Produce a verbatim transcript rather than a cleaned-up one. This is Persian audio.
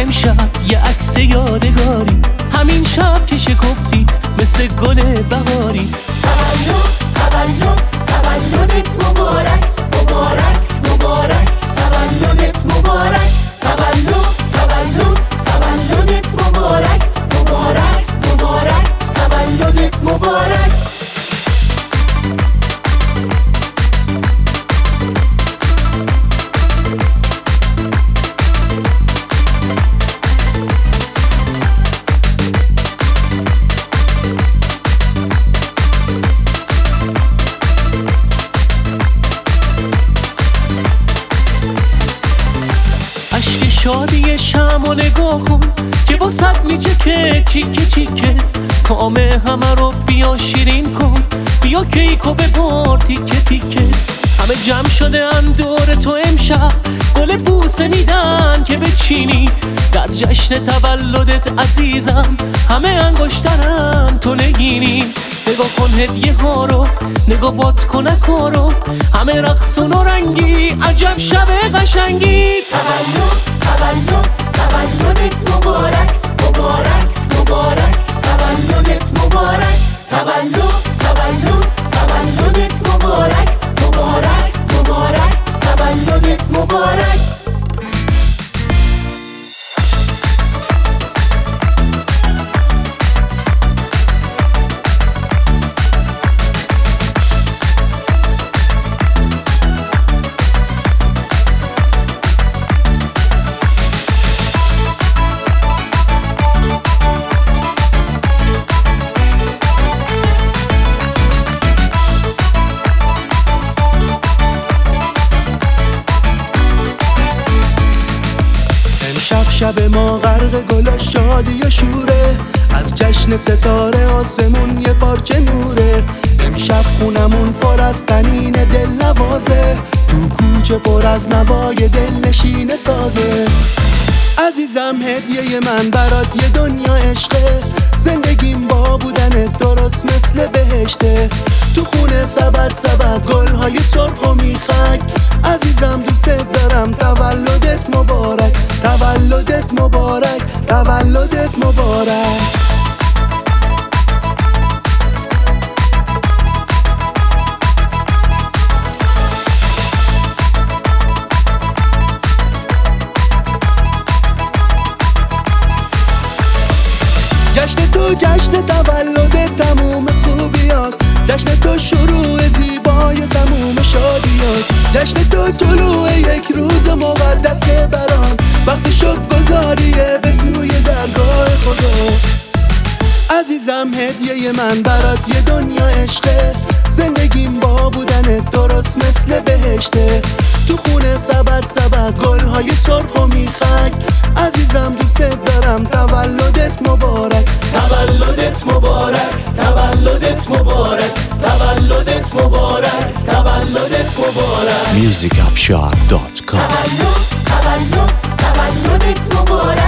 امشب یه عکس یادگاری، همین شب که شکفتی مثل گل بهاری. تولد تولد تولدت مبارک مبارک مبارک، تولدت مبارک، تولد تولد تولدت مبارک مبارک مبارک، تولدت مبارک. شادی شمع نگاه کن که واسط میچکه چیکه چیکه، کام همه رو بیا شیرین کن، بیا کیکو ببر تیکه تیکه. همه جمع شده ان دور تو امشب، گل بوسه میدن که بچینی در جشن تولدت عزیزم، همه انگشترن تو نگینی. نگاه کن هدیه ها رو، نگاه باد کنک ها رو، همه رقصون و رنگی، عجب شب قشنگی. تولد تولد تولدت مبارک مبارک مبارک، تولدت مبارک، تولد تولد تولدت مبارک مبارک مبارک، تولدت مبارک. شب شب ما غرق گل و شادی و شوره، از جشن ستاره آسمون یه پارچه نوره. امشب خونمون پر از طنین دل نوازه، تو کوچه پر از نوای دل نشین سازه. عزیزم هدیه من برات یه دنیا عشقه، زندگیم با بودنت درست مثل بهشته. تو خونه سبد سبد گل‌های سرخ و میخک، عزیزم دوست دارم تولدت مبارک، تولدت مبارک، تولدت مبارک. جشن تو جشن تولد تموم خوبیاست، جشن تو شروع زیبای تموم شادیاست، جشن تو طلوع یک روز مقدس برام، وقت شکرگزاریه به سوی درگاه خداست. عزیزم هدیه من برات یه دنیا عشقه، زندگیم با بودنت درست مثل بهشته. تو خونه سبد سبد گل‌های سرخ و میخک، عزیزم دوست دارم تولدت مبارک، تولدت مبارک، تولدت مبارک، تولدت مبارک، تولدت مبارک. music afshar dot com تولد تولد تولدت مبارک.